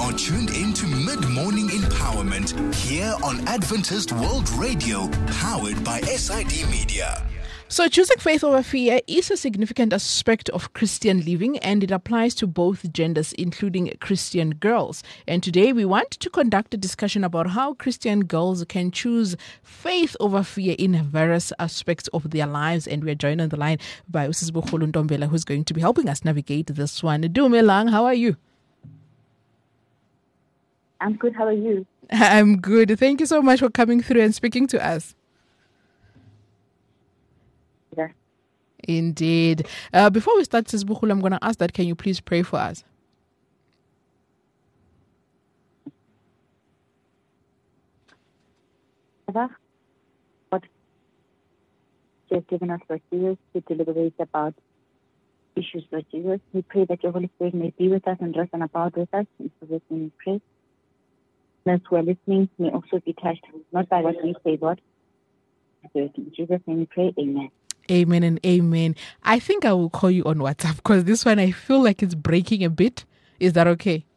are tuned into Mid-Morning Empowerment here on Adventist World Radio, powered by SID Media. So choosing faith over fear is a significant aspect of Christian living, and it applies to both genders, including Christian girls. And today we want to conduct a discussion about how Christian girls can choose faith over fear in various aspects of their lives. And we are joined on the line by Usisibukhulu Ntombela, who's going to be helping us navigate this one. Dumelang, how are you? I'm good. How are you? I'm good. Thank you so much for coming through and speaking to us. Yeah. Indeed. Before we start, Sisibukhulu, I'm going to ask that, can you please pray for us? Father, God, you have given us Lord Jesus to deliberate about issues, Lord Jesus. We pray that your Holy Spirit may be with us and rest and abide with us. And so we pray. Those who are listening may also be touched, not by what we say, Lord. In Jesus' name we pray. Amen. Amen and amen. I think I will call you on WhatsApp because this one I feel like it's breaking a bit. Is that okay?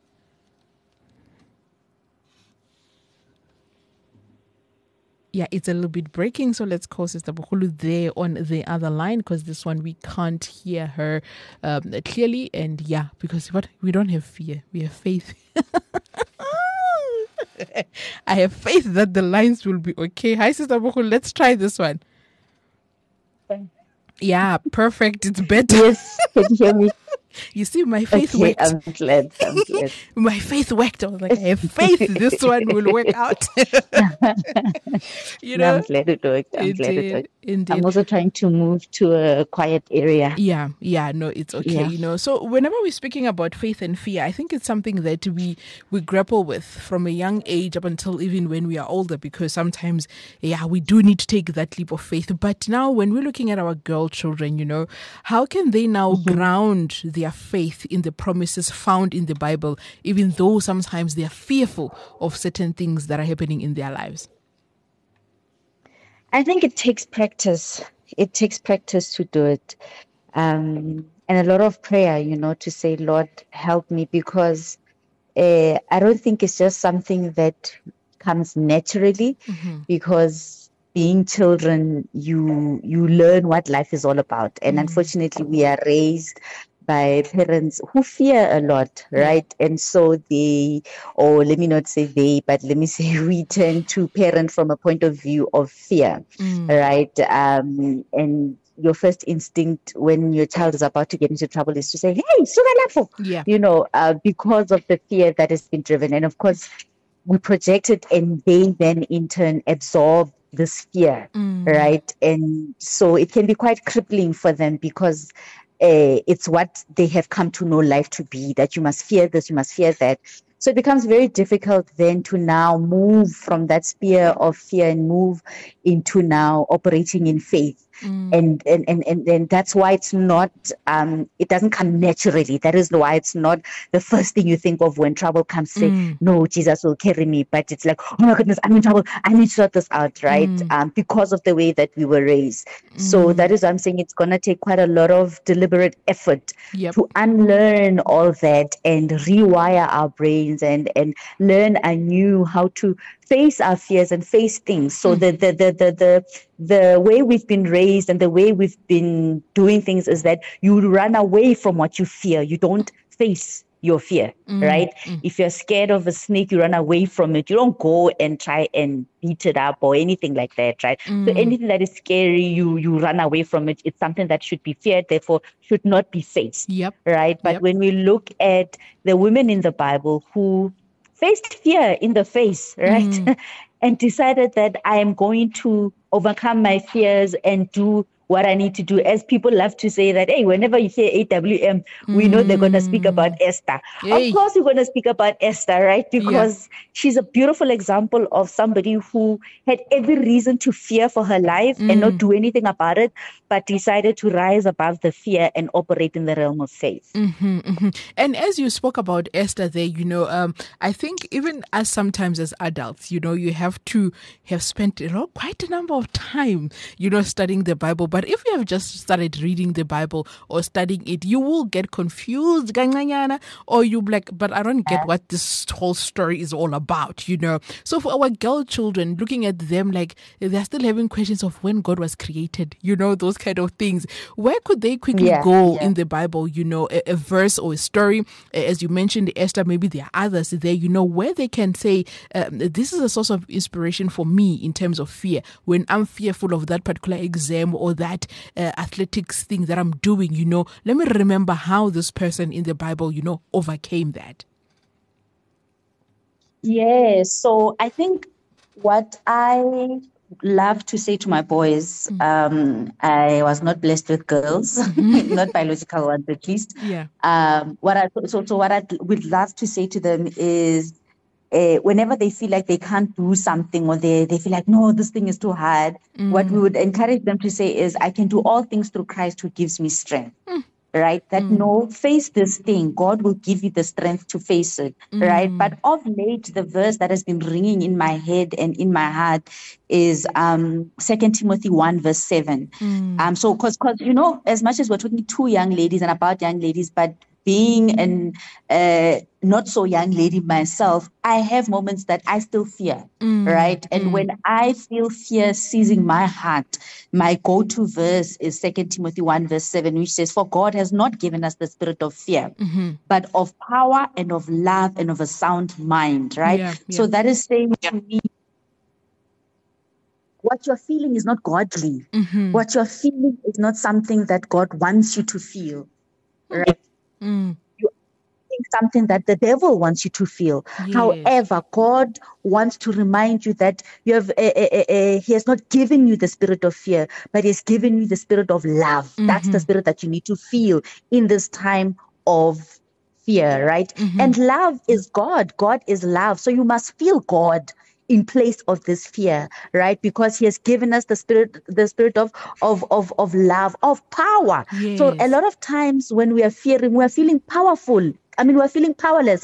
Yeah, it's a little bit breaking. So let's call Sister Bukhulu there on the other line because this one we can't hear her clearly. And yeah, because we don't have fear. We have faith. I have faith that the lines will be okay. Hi, Sister Bukhulu. Let's try this one. Yeah, perfect. It's better. Yes, can you hear me? You see, my faith Okay, worked. I'm glad. My faith worked. I was like, I have faith this one will work out. No, I'm glad it worked. Indeed. I'm also trying to move to a quiet area. Yeah, no, it's okay, Yeah. So whenever we're speaking about faith and fear, I think it's something that we grapple with from a young age up until even when we are older, because sometimes, we do need to take that leap of faith. But now when we're looking at our girl children, how can they now ground their faith in the promises found in the Bible, even though sometimes they are fearful of certain things that are happening in their lives? I think it takes practice. It takes practice to do it. And a lot of prayer, to say, Lord, help me, because I don't think it's just something that comes naturally, because being children, you learn what life is all about. And unfortunately, we are raised by parents who fear a lot, right? And so let me not say they, but let me say we tend to parent from a point of view of fear, right? And your first instinct when your child is about to get into trouble is to say, hey, sugalafo, because of the fear that has been driven. And of course, we project it, and they then in turn absorb this fear, right? And so it can be quite crippling for them, because it's what they have come to know life to be, that you must fear this, you must fear that. So it becomes very difficult then to now move from that sphere of fear and move into now operating in faith. And that's why it's not, it doesn't come naturally. That is why it's not the first thing you think of when trouble comes, say, no, Jesus will carry me. But it's like, oh my goodness, I'm in trouble. I need to sort this out, right? Because of the way that we were raised. So that is, I'm saying, it's going to take quite a lot of deliberate effort to unlearn all that and rewire our brains and learn anew how to face our fears and face things. So the way we've been raised and the way we've been doing things is that you run away from what you fear. You don't face your fear, right? If you're scared of a snake, you run away from it. You don't go and try and beat it up or anything like that, right? So anything that is scary, you run away from it. It's something that should be feared, therefore should not be faced, right? But when we look at the women in the Bible who faced fear in the face, right? And decided that I am going to overcome my fears and do what I need to do. As people love to say that, hey, whenever you hear AWM, we know they're going to speak about Esther. Of course, we're going to speak about Esther, right? Because she's a beautiful example of somebody who had every reason to fear for her life and not do anything about it, but decided to rise above the fear and operate in the realm of faith. And as you spoke about Esther there, I think even as sometimes as adults, you have to have spent quite a number of time, studying the Bible. But if you have just started reading the Bible or studying it, you will get confused, or you'll be like, but I don't get what this whole story is all about, So for our girl children, looking at them like they're still having questions of when God was created, those kind of things. Where could they quickly go in the Bible, a verse or a story? As you mentioned, Esther, maybe there are others there, where they can say, this is a source of inspiration for me in terms of fear. When I'm fearful of that particular exam or that athletics thing that I'm doing, let me remember how this person in the Bible, overcame that. Yes. So I think what I love to say to my boys, I was not blessed with girls, not biological ones at least. Yeah. What I would love to say to them is, whenever they feel like they can't do something or they feel like, no, this thing is too hard, what we would encourage them to say is, I can do all things through Christ who gives me strength. Right? That face this thing. God will give you the strength to face it. Right? But of late, the verse that has been ringing in my head and in my heart is 2 Timothy 1 verse 7. So because as much as we're talking to young ladies and about young ladies, but being an not so young lady myself, I have moments that I still fear, right? And when I feel fear seizing my heart, my go-to verse is 2 Timothy 1 verse 7, which says, for God has not given us the spirit of fear, but of power and of love and of a sound mind, right? Yeah. So that is saying to me, what you're feeling is not godly. What you're feeling is not something that God wants you to feel, right? You think something that the devil wants you to feel. Yes. However, God wants to remind you that you have He has not given you the spirit of fear, but He has given you the spirit of love. That's the spirit that you need to feel in this time of fear, right? And love is God. God is love. So you must feel God in place of this fear, right? Because He has given us the spirit of love, of power. Yes. So a lot of times when we are fearing, we are feeling powerful. We're feeling powerless,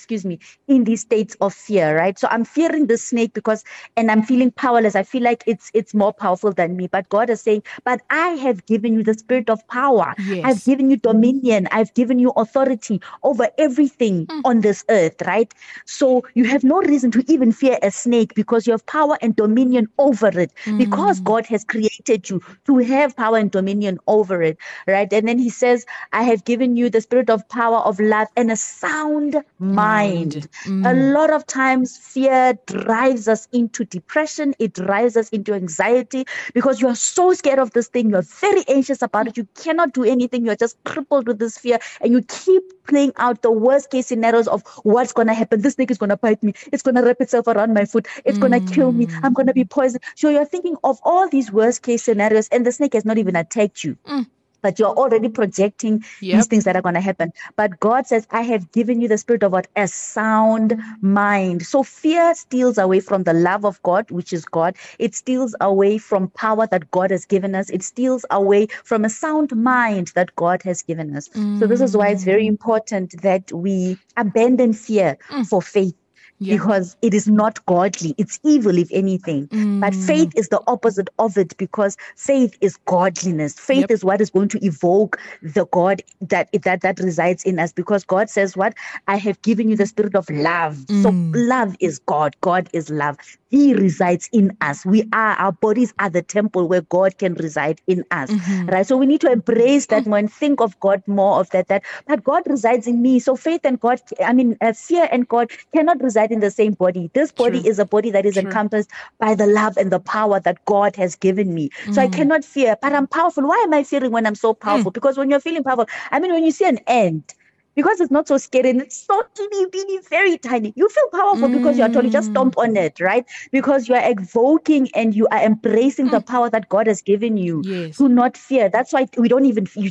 in these states of fear, right? So I'm fearing the snake and I'm feeling powerless. I feel like it's more powerful than me. But God is saying, but I have given you the spirit of power. Yes. I've given you dominion. I've given you authority over everything on this earth, right? So you have no reason to even fear a snake because you have power and dominion over it because God has created you to have power and dominion over it, right? And then He says, I have given you the spirit of power, of love, and a sound mind. A lot of times fear drives us into depression. It drives us into anxiety because you are so scared of this thing. You're very anxious about it. You cannot do anything. You're just crippled with this fear and you keep playing out the worst case scenarios of what's going to happen. This snake is going to bite me. It's going to wrap itself around my foot. It's going to kill me. I'm going to be poisoned. So you're thinking of all these worst case scenarios and the snake has not even attacked you. But you're already projecting these things that are going to happen. But God says, I have given you the spirit of what? A sound mind. So fear steals away from the love of God, which is God. It steals away from power that God has given us. It steals away from a sound mind that God has given us. So this is why it's very important that we abandon fear for faith. Because it is not godly. It's evil, if anything. But faith is the opposite of it because faith is godliness. Faith is what is going to evoke the God that resides in us because God says what? I have given you the spirit of love. So love is God. God is love. He resides in us. Our bodies are the temple where God can reside in us. Right? So we need to embrace that more and think of God more of that but God resides in me. So faith and God, fear and God cannot reside in the same body. This body is a body that is encompassed by the love and the power that God has given me. So I cannot fear, but I'm powerful. Why am I fearing when I'm so powerful? Because when you're feeling powerful, when you see an ant, because it's not so scary and it's so teeny, teeny, very tiny, you feel powerful because you're told you just stomp on it, right? Because you are evoking and you are embracing the power that God has given you to not fear. That's why you just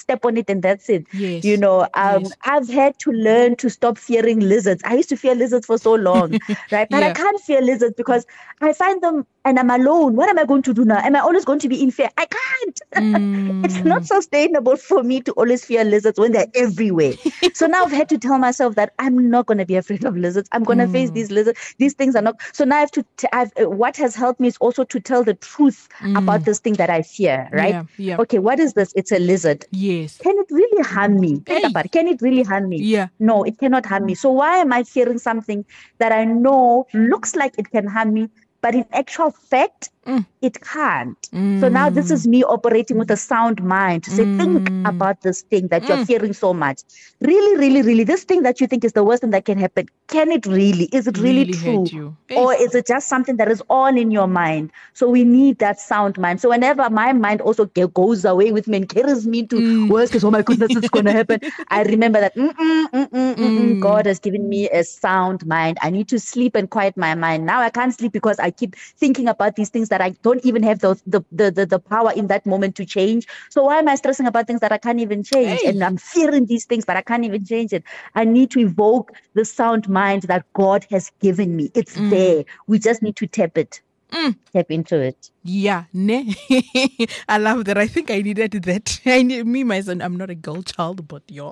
step on it and that's it. Yes. You know, Yes. I've had to learn to stop fearing lizards. I used to fear lizards for so long, right? But I Yeah. can't fear lizards because I find them and I'm alone. What am I going to do now? Am I always going to be in fear? I can't. It's not sustainable for me to always fear lizards when they're everywhere. So now I've had to tell myself that I'm not going to be afraid of lizards. I'm going to face these lizards. These things are not. So now I have to. What has helped me is also to tell the truth about this thing that I fear. Right? Yeah, yeah. Okay. What is this? It's a lizard. Yes. Can it really harm me? Think Hey. about it. Can it really harm me? Yeah. No, it cannot harm me. So why am I fearing something that I know looks like it can harm me, but in actual fact, it can't? So now this is me operating with a sound mind to say, think about this thing that you're fearing so much. Really, really, really, this thing that you think is the worst thing that can happen, can it really? Is it really true? hurt you. Hey. Or is it just something that is all in your mind? So we need that sound mind. So whenever my mind also goes away with me and carries me to worst case, oh my goodness, it's going to happen, I remember that God has given me a sound mind. I need to sleep and quiet my mind. Now I can't sleep because I keep thinking about these things that I don't even have the power in that moment to change. So why am I stressing about things that I can't even change? Hey. And I'm fearing these things, but I can't even change it. I need to evoke the sound mind that God has given me. It's there. We just need to tap tap into it. Yeah, ne? I love that. I think I needed that. Me, myself, I'm not a girl child, but yo,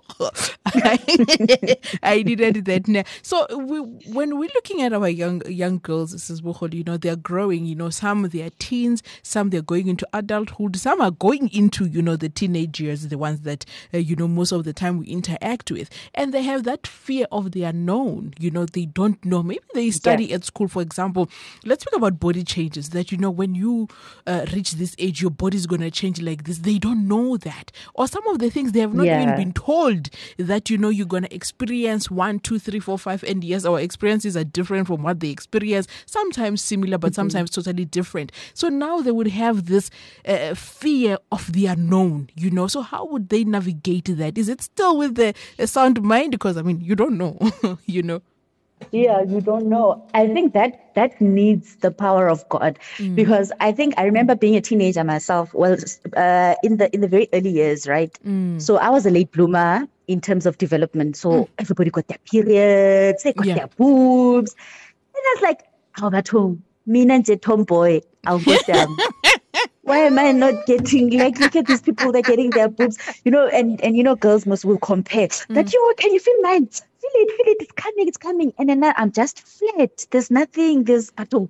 I needed that. Ne? So when we're looking at our young girls, Mrs. Buchol, you know, they're growing. You know, some they're teens, some they're going into adulthood, some are going into, you know, the teenage years, the ones that you know, most of the time we interact with, and they have that fear of the unknown. You know, they don't know. Maybe they study at school, for example. Let's talk about body changes. That, you know, when you reach this age, your body's going to change like this. They don't know that. Or some of the things they have not even been told that, you know, you're going to experience 1, 2, 3, 4, 5. And yes, our experiences are different from what they experience. Sometimes similar, but sometimes totally different. So now they would have this fear of the unknown, you know. So how would they navigate that? Is it still with the sound mind? Because, I mean, you don't know, you know. Yeah, you don't know. I think that needs the power of God, because I remember being a teenager myself. Well, in the very early years, right? So I was a late bloomer in terms of development. So everybody got their periods, they got their boobs, and I was like, "How about home? Me and the tomboy, I'll go them." Why am I not getting, like, look at these people, they're getting their boobs, you know, and you know, girls will compare that. Can you feel mine? Feel it, it's coming. And then I'm just flat. There's nothing, there's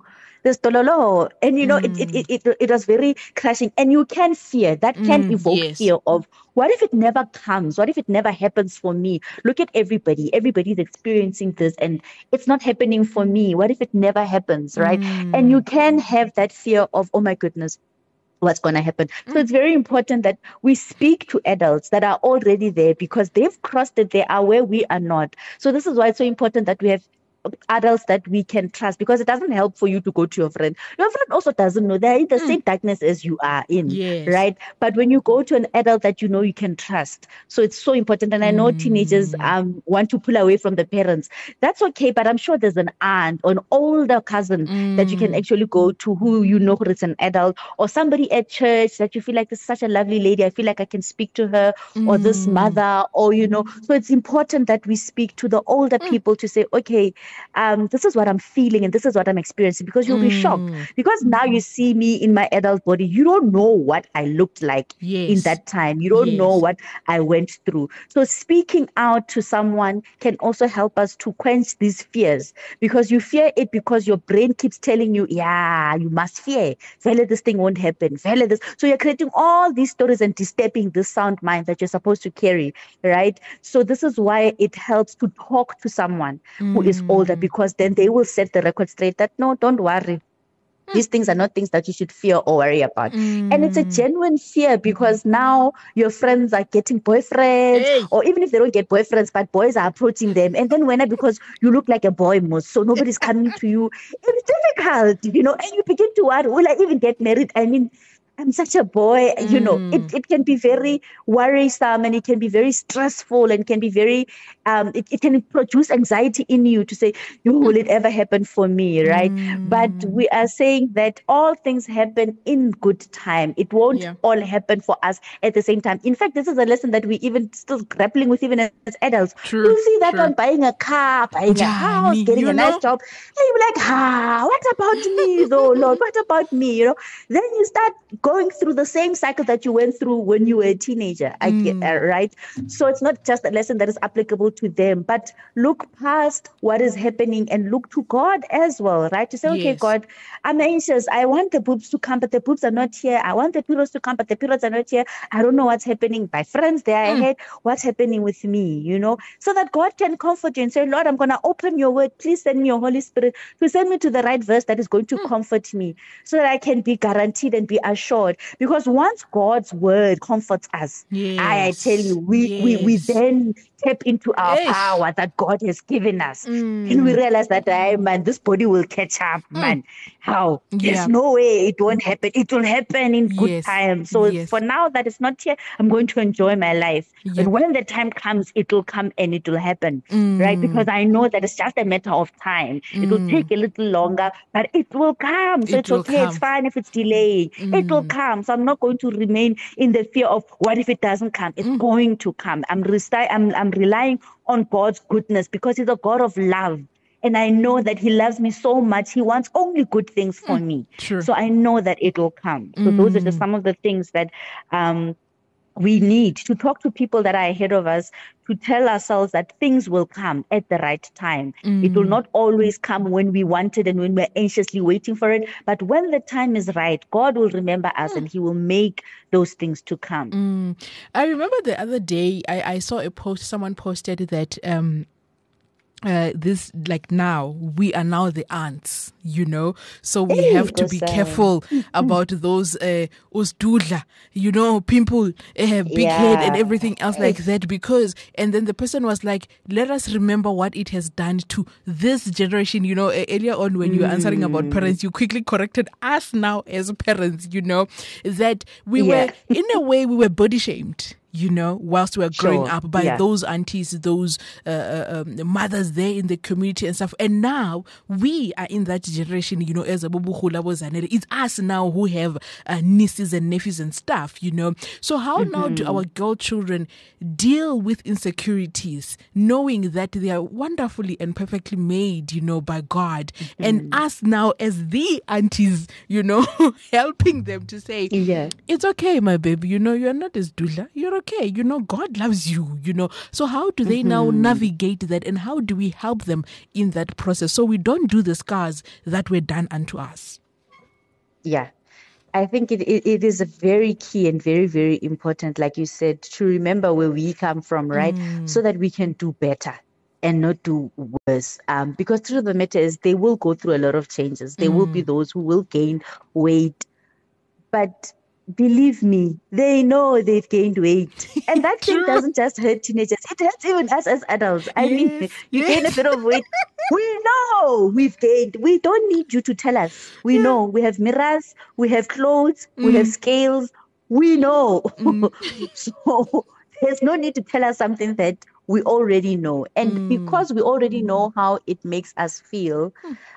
dololo. And you know, it was very crashing. And you can fear, that can evoke fear of, what if it never comes? What if it never happens for me? Look at everybody's experiencing this and it's not happening for me. What if it never happens, right? And you can have that fear of, oh my goodness, what's going to happen. So it's very important that we speak to adults that are already there, because they've crossed it. They are where we are not. So this is why it's so important that we have adults that we can trust, because it doesn't help for you to go to your friend. Your friend also doesn't know. They're in the same darkness as you are in, right? But when you go to an adult that you know you can trust, so it's so important. And I know teenagers want to pull away from the parents. That's okay, but I'm sure there's an aunt or an older cousin that you can actually go to, who you know is an adult, or somebody at church that you feel like, this is such a lovely lady, I feel like I can speak to her, or this mother, or you know. So it's important that we speak to the older people to say, okay, this is what I'm feeling and this is what I'm experiencing, because you'll be shocked. Because now you see me in my adult body, you don't know what I looked like in that time. You don't know what I went through. So speaking out to someone can also help us to quench these fears, because you fear it because your brain keeps telling you, yeah, you must fear. Vele, this thing won't happen. Vele, this. So you're creating all these stories and disturbing the sound mind that you're supposed to carry, right? So this is why it helps to talk to someone who is older, because then they will set the record straight that, no, don't worry. These things are not things that you should fear or worry about. And it's a genuine fear, because now your friends are getting boyfriends, or even if they don't get boyfriends, but boys are approaching them. And then because you look like a boy most, so nobody's coming to you. It's difficult, you know, and you begin to worry, will I even get married? I mean, I'm such a boy, it can be very worrisome, and it can be very stressful, and can be very, it can produce anxiety in you to say, will it ever happen for me, right? But we are saying that all things happen in good time. It won't all happen for us at the same time. In fact, this is a lesson that we even still grappling with even as adults. True, You see that one buying a car, buying a house, getting a nice job, and you're like, what about me though, Lord? What about me? Then you start going through the same cycle that you went through when you were a teenager, right? So it's not just a lesson that is applicable to them, but look past what is happening and look to God as well, right? To say, okay, God, I'm anxious. I want the boobs to come, but the boobs are not here. I want the periods to come, but the periods are not here. I don't know what's happening. My friends, they are ahead. What's happening with me, so that God can comfort you and say, Lord, I'm going to open your word. Please send me your Holy Spirit to send me to the right verse that is going to comfort me, so that I can be guaranteed and be assured. Because once God's word comforts us, I tell you, we then tap into our power that God has given us. And we realize that, man, this body will catch up, man. How? There's no way it won't happen. It will happen in good time. So for now that it's not here, I'm going to enjoy my life. And when the time comes, it will come and it will happen, right? Because I know that it's just a matter of time. It will take a little longer, but it will come. So it's okay. It's fine if it's delayed. It will come. So I'm not going to remain in the fear of what if it doesn't come. It's going to come. I'm relying on God's goodness, because He's a God of love. And I know that He loves me so much. He wants only good things for me. True. So I know that it will come. So those are just some of the things that we need to talk to people that are ahead of us, to tell ourselves that things will come at the right time. It will not always come when we want it and when we're anxiously waiting for it. But when the time is right, God will remember us and He will make those things to come. I remember the other day, I saw a post, someone posted that this, like, now we are now the aunts, so we have to be careful about those usdudla, pimple, big head and everything else like that, because, and then the person was like, let us remember what it has done to this generation. Earlier on when you were answering about parents, you quickly corrected us now as parents, that we were, in a way, we were body shamed, whilst we were growing up by those aunties, those mothers there in the community and stuff. And now we are in that generation, as it's us now who have nieces and nephews and stuff, So how now do our girl children deal with insecurities, knowing that they are wonderfully and perfectly made, by God, and us now as the aunties, helping them to say, it's okay, my baby, you're not as dula, you're okay, God loves you, So how do they now navigate that, and how do we help them in that process so we don't do the scars that were done unto us? Yeah. I think it is a very key and very, very important, like you said, to remember where we come from, right? So that we can do better and not do worse. Because through the matter is, they will go through a lot of changes. There will be those who will gain weight, but believe me, they know they've gained weight. And that thing doesn't just hurt teenagers. It hurts even us as adults. I mean, you gain a bit of weight. We know we've gained. We don't need you to tell us. We know. We have mirrors. We have clothes. We have scales. We know. So there's no need to tell us something that we already know. And because we already know how it makes us feel,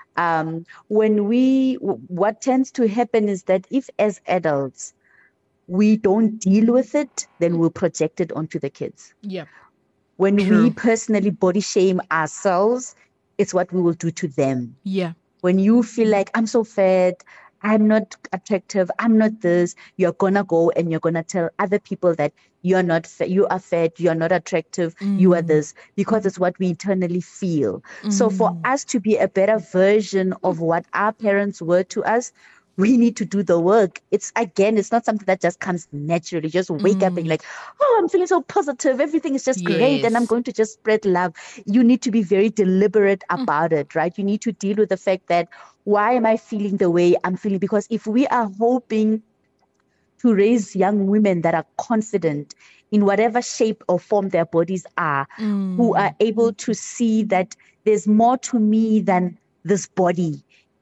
what tends to happen is that if as adults we don't deal with it, then we'll project it onto the kids. Yeah. When we personally body shame ourselves, it's what we will do to them. Yeah. When you feel like, I'm so fat, I'm not attractive, I'm not this, you're gonna go and you're gonna tell other people that you're not you are fat, you're not attractive, you are this, because it's what we internally feel. So for us to be a better version of what our parents were to us, we need to do the work. It's not something that just comes naturally. Just wake up and you're like, oh, I'm feeling so positive. Everything is just great. And I'm going to just spread love. You need to be very deliberate about it, right? You need to deal with the fact that, why am I feeling the way I'm feeling? Because if we are hoping to raise young women that are confident in whatever shape or form their bodies are, who are able to see that there's more to me than this body,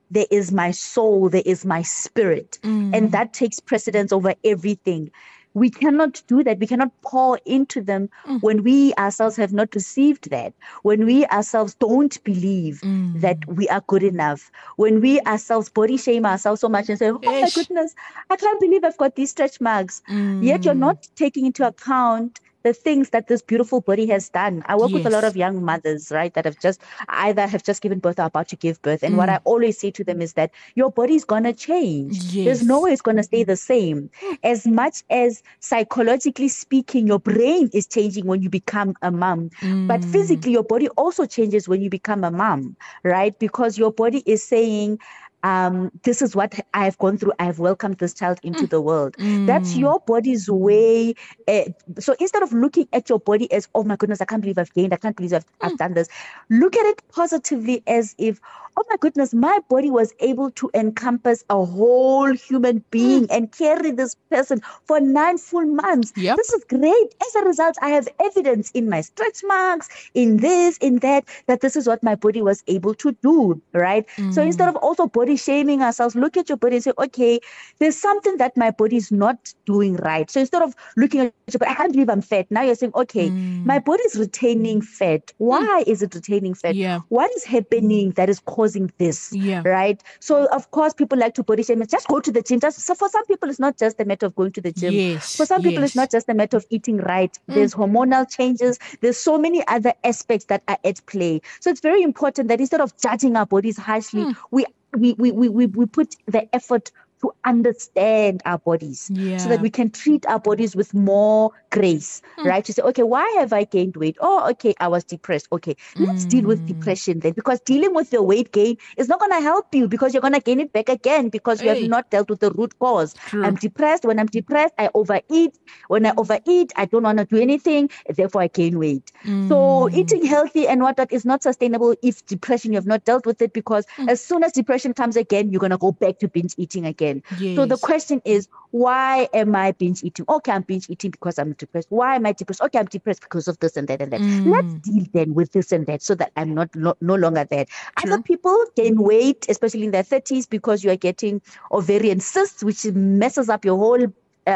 there is my soul, there is my spirit. And that takes precedence over everything. We cannot do that. We cannot pour into them when we ourselves have not received that, when we ourselves don't believe that we are good enough, when we ourselves body shame ourselves so much and say, oh my goodness, I can't believe I've got these stretch marks. Yet you're not taking into account the things that this beautiful body has done. I work with a lot of young mothers, right, that have just given birth or about to give birth. And what I always say to them is that your body's going to change. There's no way it's going to stay the same. As much as psychologically speaking, your brain is changing when you become a mom. But physically, your body also changes when you become a mom, right? Because your body is saying, this is what I have gone through. I have welcomed this child into the world. That's your body's way. So instead of looking at your body as, oh my goodness, I can't believe I've gained, I can't believe I've done this, look at it positively as if, oh my goodness, my body was able to encompass a whole human being and carry this person for 9 full months. This is great. As a result, I have evidence in my stretch marks, in this, in that this is what my body was able to do, right? So instead of also body shaming ourselves, look at your body and say, okay, there's something that my body is not doing right. So instead of looking at your body, I can't believe I'm fat. Now you're saying, okay, my body is retaining fat. Why is it retaining fat? What is happening that is causing this? Right? So of course, people like to body shame. Just go to the gym. So for some people, it's not just a matter of going to the gym. For some people, it's not just a matter of eating right. There's hormonal changes. There's so many other aspects that are at play. So it's very important that instead of judging our bodies harshly, we put the effort to understand our bodies so that we can treat our bodies with more grace, right? To say, okay, why have I gained weight? Oh, okay, I was depressed. Okay, let's deal with depression then, because dealing with your weight gain is not going to help you, because you're going to gain it back again because you have not dealt with the root cause. I'm depressed. When I'm depressed, I overeat. When I overeat, I don't want to do anything. Therefore, I gain weight. So eating healthy and whatnot is not sustainable if depression, you have not dealt with it, because as soon as depression comes again, you're going to go back to binge eating again. So the question is, why am I binge eating? Okay, I'm binge eating because I'm depressed. Why am I depressed? Okay, I'm depressed because of this and that and that. Let's deal then with this and that so that I'm no longer that. Other people gain weight, especially in their 30s, because you are getting ovarian cysts, which messes up your whole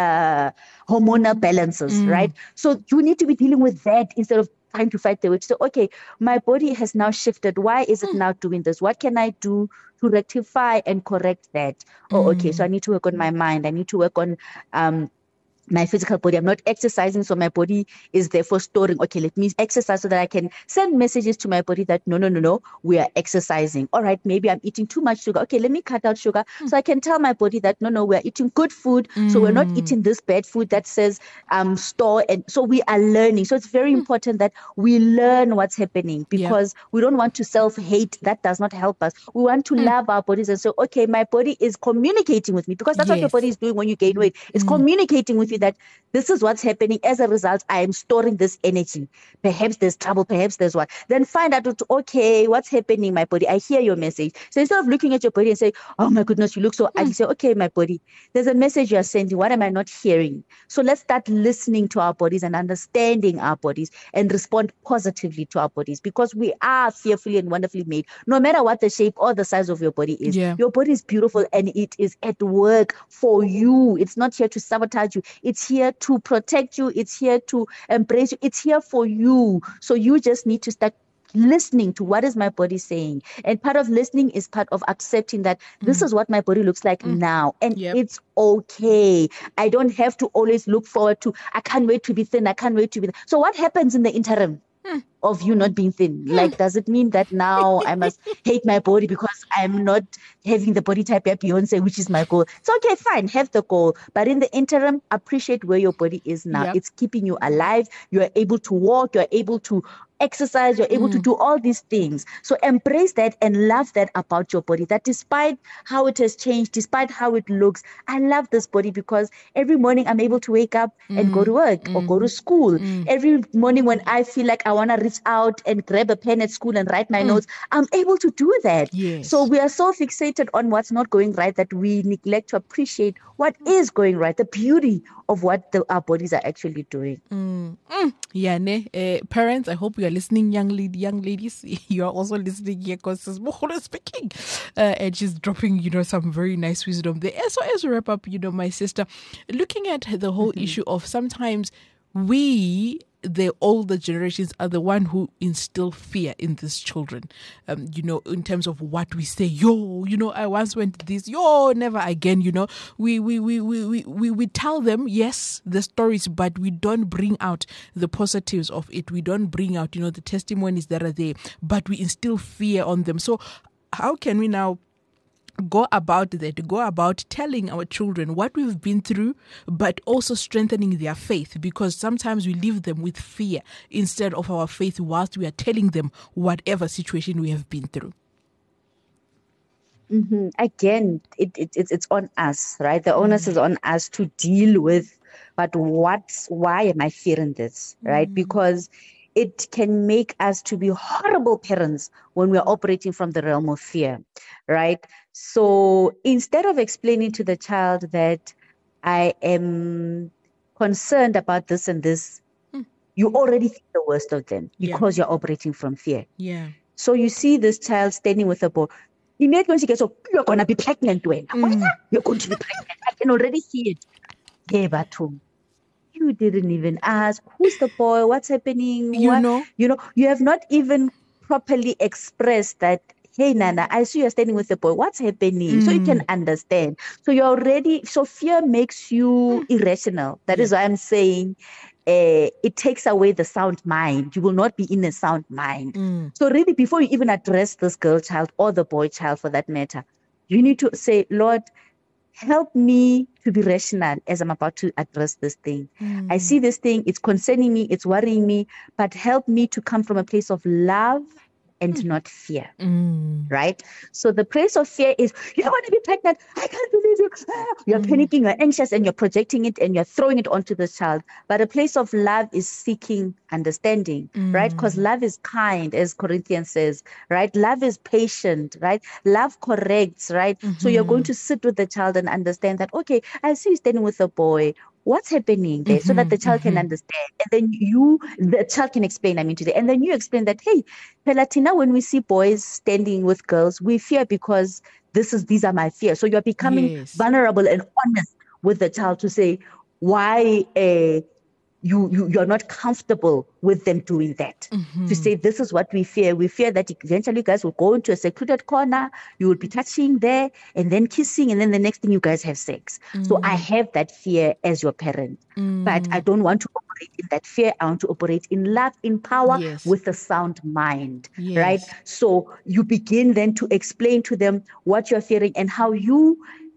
hormonal balances, right? So you need to be dealing with that instead of trying to fight the weight. So, okay, my body has now shifted. Why is it now doing this? What can I do to rectify and correct that? Oh, okay, so I need to work on my mind. I need to work on my physical body. I'm not exercising, so my body is therefore storing. Okay, let me exercise so that I can send messages to my body that no, we are exercising. All right, maybe I'm eating too much sugar. Okay, let me cut out sugar so I can tell my body that no, we're eating good food. So we're not eating this bad food that says store. And so we are learning. So it's very important that we learn what's happening, because we don't want to self-hate. That does not help us. We want to love our bodies and say, okay, my body is communicating with me, because that's what your body is doing when you gain weight. It's communicating with you that this is what's happening. As a result, I am storing this energy. Perhaps there's trouble, perhaps there's what. Then find out, okay, what's happening, my body? I hear your message. So instead of looking at your body and say, oh my goodness, you look so ugly, say, okay, my body, there's a message you're sending. What am I not hearing? So let's start listening to our bodies and understanding our bodies and respond positively to our bodies, because we are fearfully and wonderfully made. No matter what the shape or the size of your body is, your body is beautiful and it is at work for you. It's not here to sabotage you. It's here to protect you. It's here to embrace you. It's here for you. So you just need to start listening to what is my body saying. And part of listening is part of accepting that this is what my body looks like now. And it's okay. I don't have to always look forward to, I can't wait to be thin. I can't wait to be thin. So what happens in the interim of you not being thin? Like, does it mean that now I must hate my body because I'm not having the body type of Beyonce, which is my goal? It's okay, fine, have the goal. But in the interim, appreciate where your body is now. It's keeping you alive. You are able to walk. You are able to exercise, you're able to do all these things. So embrace that and love that about your body, that despite how it has changed, despite how it looks, I love this body because every morning I'm able to wake up and go to work or go to school. Every morning when I feel like I want to reach out and grab a pen at school and write my notes. I'm able to do that. Yes. So we are so fixated on what's not going right that we neglect to appreciate what is going right, the beauty of what our bodies are actually doing. Yeah, parents, I hope you are listening, young ladies. You are also listening here because this is speaking. And she's dropping, some very nice wisdom there. So as we wrap up, my sister, looking at the whole issue of sometimes we, the older generations, are the one who instill fear in these children. In terms of what we say, I once went this, never again. We tell them yes the stories, but we don't bring out the positives of it. We don't bring out the testimonies that are there, but we instill fear on them. So how can we now go about telling our children what we've been through, but also strengthening their faith? Because sometimes we leave them with fear instead of our faith whilst we are telling them whatever situation we have been through. Again, it's on us, right? The onus is on us to deal with, but why am I fearing this, right? Because it can make us to be horrible parents when we're operating from the realm of fear, right? So instead of explaining to the child that I am concerned about this and this, you already think the worst of them because you're operating from fear. Yeah. So you see this child standing with a boy. Immediately when she gets, you're going to be pregnant. You're going to be pregnant. I can already see it. Yeah, but you didn't even ask, who's the boy? What's happening? You have not even properly expressed that, hey, Nana, I see you're standing with the boy. What's happening? So you can understand. So fear makes you irrational. That is why I'm saying it takes away the sound mind. You will not be in a sound mind. So really, before you even address this girl child or the boy child for that matter, you need to say, Lord, help me to be rational as I'm about to address this thing. I see this thing, it's concerning me, it's worrying me, but help me to come from a place of love and not fear, right? So the place of fear is, you're going to be pregnant, I can't believe you. You're panicking, you're anxious, and you're projecting it and you're throwing it onto the child. But a place of love is seeking understanding, right? Because love is kind, as Corinthians says, right? Love is patient, right? Love corrects, right? So you're going to sit with the child and understand that, okay, I see you standing with a boy. What's happening there, so that the child can understand, and then the child can explain, to them, and then you explain that, hey, Pelatina, when we see boys standing with girls, we fear because these are my fears. So you're becoming vulnerable and honest with the child to say why you're not comfortable with them doing that. To say, this is what we fear. We fear that eventually you guys will go into a secluded corner, you will be touching there and then kissing, and then the next thing you guys have sex. So I have that fear as your parent, but I don't want to operate in that fear. I want to operate in love, in power, with a sound mind, right? So you begin then to explain to them what you're fearing and how you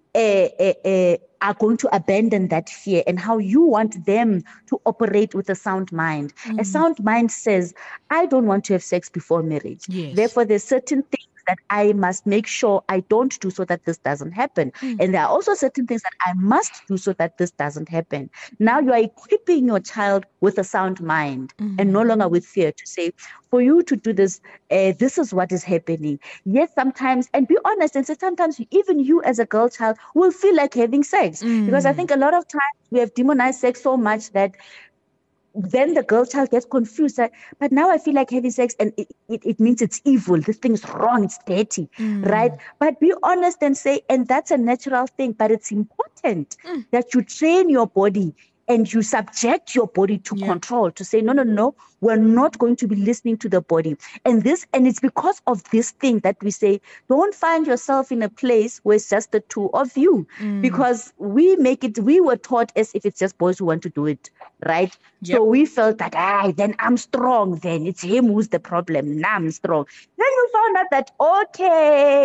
are going to abandon that fear, and how you want them to operate with a sound mind. A sound mind says, I don't want to have sex before marriage. Therefore, there's certain things that I must make sure I don't do so that this doesn't happen. And there are also certain things that I must do so that this doesn't happen. Now you are equipping your child with a sound mind and no longer with fear, to say, for you to do this, this is what is happening. Yes, sometimes, and be honest, and say sometimes even you as a girl child will feel like having sex. Because I think a lot of times we have demonized sex so much that then the girl child gets confused. But now I feel like having sex, and it means it's evil. This thing is wrong. It's dirty, right? But be honest and say, and that's a natural thing. But it's important that you train your body and you subject your body to control, to say, no, we're not going to be listening to the body. And it's because of this thing that we say, don't find yourself in a place where it's just the two of you. Because we were taught as if it's just boys who want to do it, right? So we felt that, then I'm strong, then it's him who's the problem, now I'm strong. Then you found out that, okay,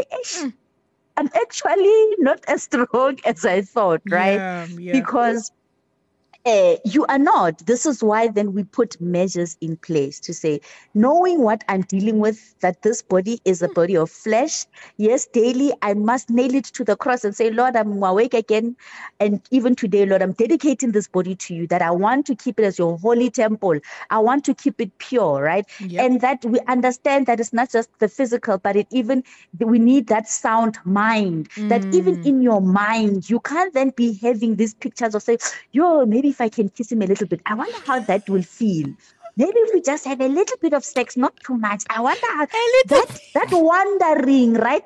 I'm actually not as strong as I thought, right? Because You are not. This is why then we put measures in place to say, knowing what I'm dealing with, that this body is a body of flesh. Yes, daily I must nail it to the cross and say, Lord, I'm awake again. And even today, Lord, I'm dedicating this body to you, that I want to keep it as your holy temple. I want to keep it pure, right? Yep. And that we understand that it's not just the physical, but we need that sound mind, that even in your mind, you can't then be having these pictures of say, yo, maybe if I can kiss him a little bit, I wonder how that will feel. Maybe if we just have a little bit of sex, not too much. I wonder how that wandering, right?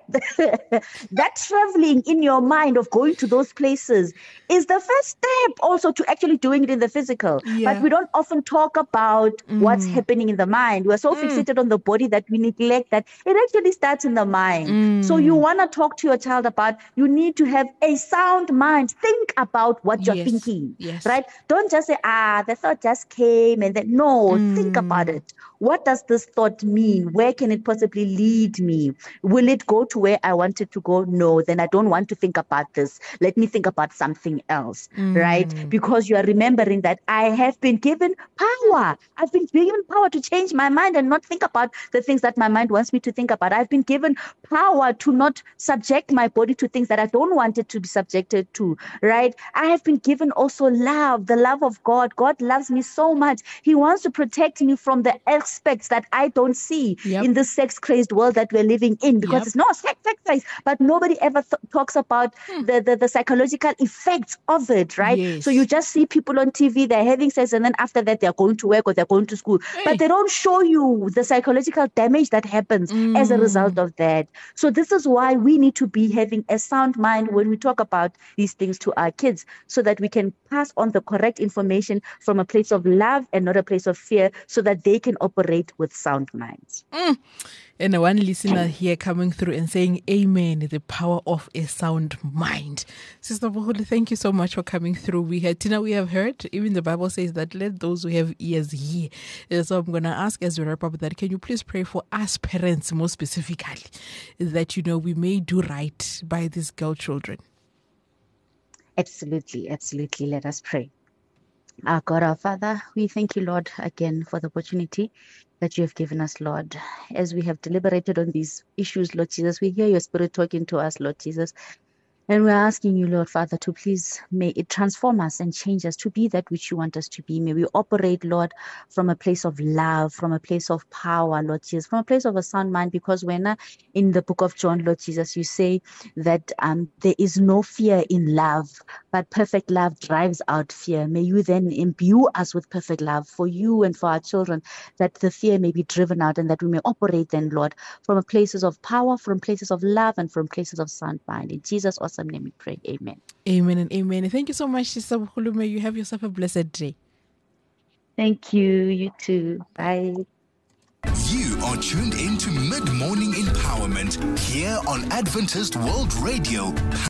That traveling in your mind of going to those places is the first step also to actually doing it in the physical. Yeah. But we don't often talk about what's happening in the mind. We're so fixated on the body that we neglect that it actually starts in the mind. So you want to talk to your child about, you need to have a sound mind. Think about what you're thinking, right? Don't just say, the thought just came and then, no, think about it. What does this thought mean? Where can it possibly lead me? Will it go to where I want it to go? No, then I don't want to think about this. Let me think about something else, right? Because you are remembering that I have been given power. I've been given power to change my mind and not think about the things that my mind wants me to think about. I've been given power to not subject my body to things that I don't want it to be subjected to, right? I have been given also love, the love of God. God loves me so much. He wants to protect me from the aspects that I don't see in this sex-crazed world that we're living in, because it's not sex, but nobody ever talks about the psychological effects of it, right? Yes. So you just see people on TV, they're having sex, and then after that they're going to work or they're going to school, but they don't show you the psychological damage that happens as a result of that. So this is why we need to be having a sound mind when we talk about these things to our kids, so that we can pass on the correct information from a place of love and not a place of fear, so that they can operate with sound minds. And one listener here coming through and saying, amen, the power of a sound mind. Sister Bohole, thank you so much for coming through. We have heard, even the Bible says that let those who have ears hear. So I'm going to ask as we wrap up that, can you please pray for us parents more specifically, that, we may do right by these girl children? Absolutely. Let us pray. Our God, our Father, we thank you, Lord, again for the opportunity that you have given us, Lord. As we have deliberated on these issues, Lord Jesus, we hear your Spirit talking to us, Lord Jesus. And we're asking you, Lord Father, to please, may it transform us and change us to be that which you want us to be. May we operate, Lord, from a place of love, from a place of power, Lord Jesus, from a place of a sound mind, because when in the book of John, Lord Jesus, you say that there is no fear in love, but perfect love drives out fear. May you then imbue us with perfect love for you and for our children, that the fear may be driven out and that we may operate then, Lord, from places of power, from places of love, and from places of sound mind. In Jesus' awesome name we pray. Amen. Amen and amen. Thank you so much, Sister Bohole. May you have yourself a blessed day. Thank you. You too. Bye. You are tuned in to Mid-Morning Empowerment here on Adventist World Radio.